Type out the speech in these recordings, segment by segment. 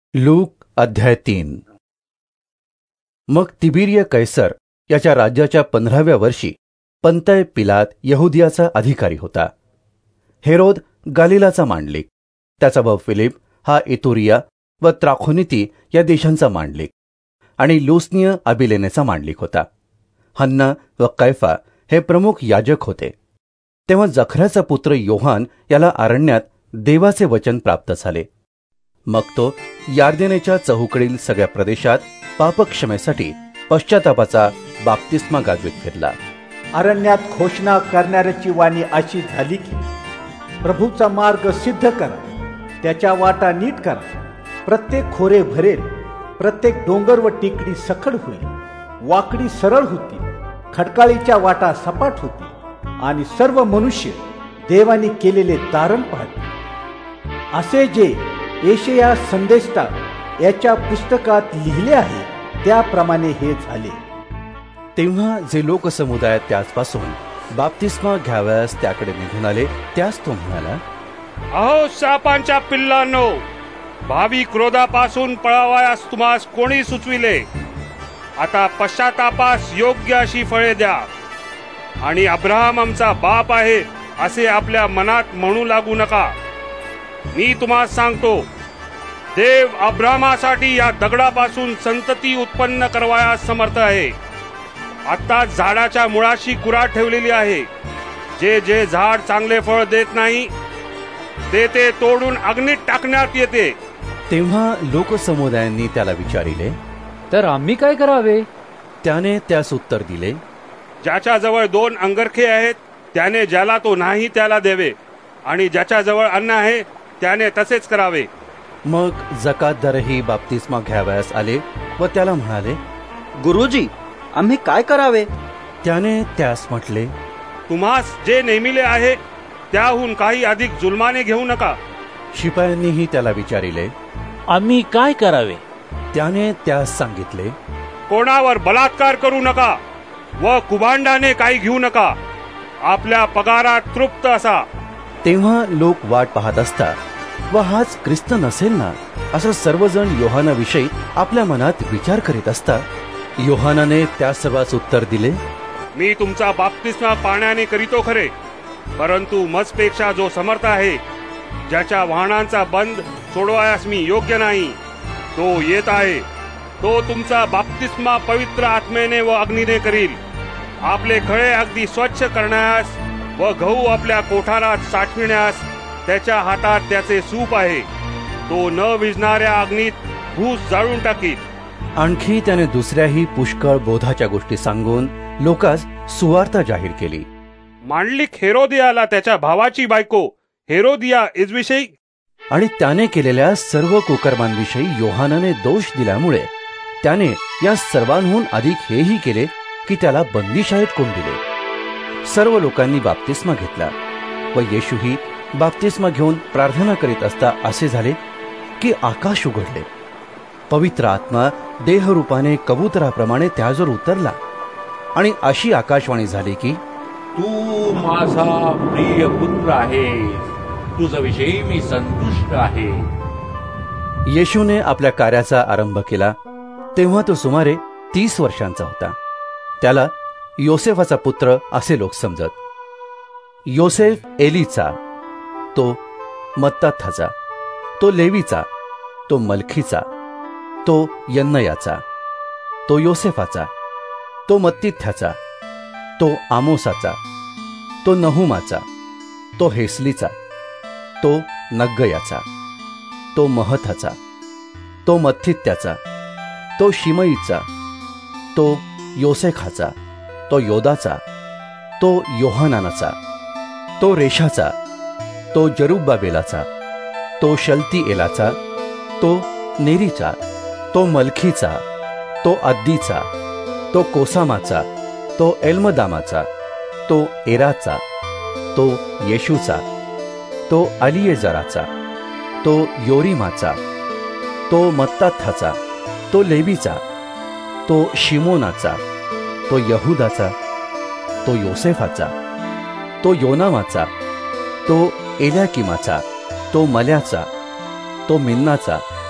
Look अध्याय 3. मग तिबिरिय कैसर याच्या राज्याच्या 15व्या वर्षी पंतय पिलात यहुदियाचा अधिकारी होता. हेरोद गालिलाचा मांडलिक, त्याचा भाऊ फिलिप हा इतुरिया व त्राखोनिती या देशांचा मांडलिक आणि लुसनिय अबिलेनेचा मांडलिक होता. हन्ना व कैफा हे प्रमुख याजक होते. तेव्हा जखऱ्याचा पुत्र योहान याला अरण्यात देवाचे वचन प्राप्त झाले. मग तो यार्देनेच्या चहूकडील सगळ्या प्रदेशात पापक्षमेसाठी पश्चातापाचा बाप्तिस्मा गाजवीत फिरला. अरण्यात घोषणा करणाऱ्याची वाणी अशी झाली की प्रभूचा मार्ग सिद्ध करा, त्याच्या वाटा नीट करा. प्रत्येक खोरे भरेल, प्रत्येक डोंगर व टेकडी सखड होईल, वाकडी सरळ होतील, खडकाळीच्या वाटा सपाट होतील आणि सर्व मनुष्य देवाने केलेले तारण पाहतील. असे जे येशया संदेष्टा याच्या पुस्तकात लिहिले आहे त्याप्रमाणे हे झाले. तेव्हा जे लोकसमुदाय त्याचपासून बाप्तिस्मा घ्यावयास त्याकडे निघून आले, त्यास तो म्हणाला, अहो सापांच्या पिल्लांनो, भावी क्रोधापासून पळावयास तुम्हास कोणी सुचविले? आता पश्चातापास योग्य अशी फळे द्या आणि अब्राहम आमचा बाप आहे असे आपल्या मनात म्हणू लागू नका. मी तुम्हाला सांगतो, देव अब्राहमासाठी या दगडापासून संतती उत्पन्न करवायस समर्थ आहे. आता झाडाच्या मुळाशी कुऱ्हाड ठेवलेली आहे. जे जे झाड चांगले फळ देत नाही ते तोडून अग्नीत टाकण्यात येते. तेव्हा लोकसमुदायांनी त्याला विचारिले, तर आम्ही काय करावे? त्याने त्यास उत्तर दिले, ज्याच्याजवळ 2 अंगरखे आहेत त्याने ज्याला तो नाही त्याला द्यावे, आणि ज्याच्याजवळ अन्न आहे त्याने तसेच करावे. मग जकातदारही बाप्तिस्मा घ्यावयास आले व त्याला म्हणाले, गुरुजी, आम्ही काय करावे? त्याने त्यास म्हटले, तुम्हास जे नेमिले आहे त्याहून काही अधिक जुलमाने घेऊ नका. शिपायांनीही त्याला विचारिले, आम्ही काय करावे? त्याने त्यास सांगितले, कोणावर बलात्कार करू नका व कुभांडाने काही घेऊ नका. आपल्या पगारात तृप्त असा. तेव्हा लोक वाट पाहत असता व हाच ख्रिस्त नसेल ना असं सर्वजण योहानाविषयी आपल्या मनात विचार करीत असता, योहानाने त्या सर्वांस उत्तर दिले, मी तुमचा बाप्तिस्मा पाण्याने करीतो खरे, परंतु मजपेक्षा जो समर्थ आहे, ज्याच्या वाहनांचा बंद सोडवायास मी योग्य नाही, तो येत आहे. तो तुमचा बाप्तिस्मा पवित्र आत्मेने व अग्नीने करील. आपले खळे अगदी स्वच्छ करण्यास व गहू आपल्या कोठारात साठविण्यास त्याच्या हातात त्याचे सूप आहे. तो न विझणाऱ्या अग्नीत भूस जाळून टाकील. आणखी त्याने दुसऱ्याही पुष्कळ बोधाच्या गोष्टी सांगून लोकांस सुवार्ता जाहीर केली. मांडलिक हेरोदियाला त्याच्या भावाची बायको हेरोदिया इजविषयी आणि त्याने केलेल्या सर्व कुकर्मांविषयी योहानाने दोष दिल्यामुळे त्याने या सर्वांहून अधिक हेही केले की त्याला बंदीशाळेत कोंडिले. सर्व लोकांनी बाप्तिस्मा घेतला व येशूही बाप्तिस्मा घेऊन प्रार्थना करीत असता असे झाले की आकाश उघडले. पवित्र आत्मा देहरूपाने कबुतराप्रमाणे त्याजवर उतरला आणि अशी आकाशवाणी झाली की, तू माझा प्रिय पुत्र आहेस, तुझ्याविषयी मी संतुष्ट आहे. येशूने आपल्या कार्याचा आरंभ केला तेव्हा तो सुमारे 30 वर्षांचा होता. त्याला योसेफाचा पुत्र असे लोक समजत. योसेफ एलीचा, तो मत्ताथाचा, तो लेवीचा, तो मलखीचा, तो यन्नयाचा, तो योसेफाचा, तो मत्तिथ्याचा, तो आमोसाचा, तो नहुमाचा, तो हेसलीचा, तो नग्गयाचा, तो महथाचा, तो मत्थित्याचा, तो शिमईचा, तो योसेखाचा, तो योदाचा, तो योहानानाचा, तो रेशाचा, तो जरुब्बाबेलाचा, तो शल्तिएलाचा, तो नेरीचा, तो मलखीचा, तो अद्दीचा, तो कोसामाचा, तो एल्मदामाचा, तो एराचा, तो येशूचा, तो अलियेजराचा, तो योरीमाचा, तो मत्ताथाचा, तो लेवीचा, तो शिमोनाचा, तो यहुदाचा, तो योसेफाचा, तो योनामाचा, तो एल्याकिमाचा, तो मल्याचा, तो मिन्नाचा,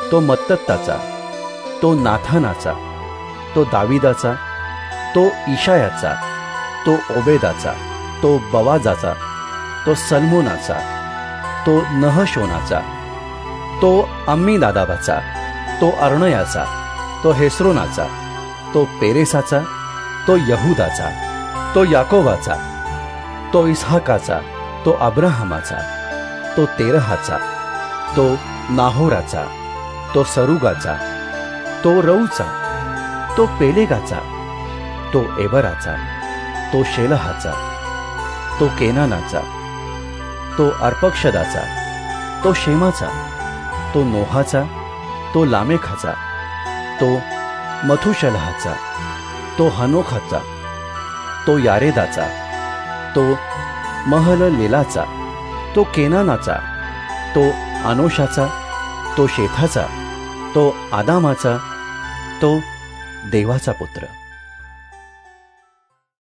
तो मत्तत्ताचा, तो नाथानाचा, तो दाविदाचा, तो इशायाचा, तो ओबेदाचा, तो बवाजाचा, तो सल्मोनाचा, तो नहशोनाचा, तो अम्मीनादाबाचा, तो अर्णयाचा, तो हेस्रोनाचा, तो पेरेसाचा, तो यहुदाचा, तो याकोबाचा, तो इसहाकाचा, तो अब्राहमाचा, तो तेरहाचा, तो नाहोराचा, तो सरुगाचा, तो रऊचा, तो पेलेगाचा, तो एबराचा, तो शेलहाचा, तो केनानाचा, तो अर्पक्षदाचा, तो शेमाचा, तो नोहाचा, तो लामेखाचा, तो मथुशलहाचा, तो हनोखाचा, तो यारेदाचा, तो महललेलाचा, तो केनानाचा, तो आनोशाचा, तो शेथाचा, तो आदामाचा, तो देवाचा पुत्र.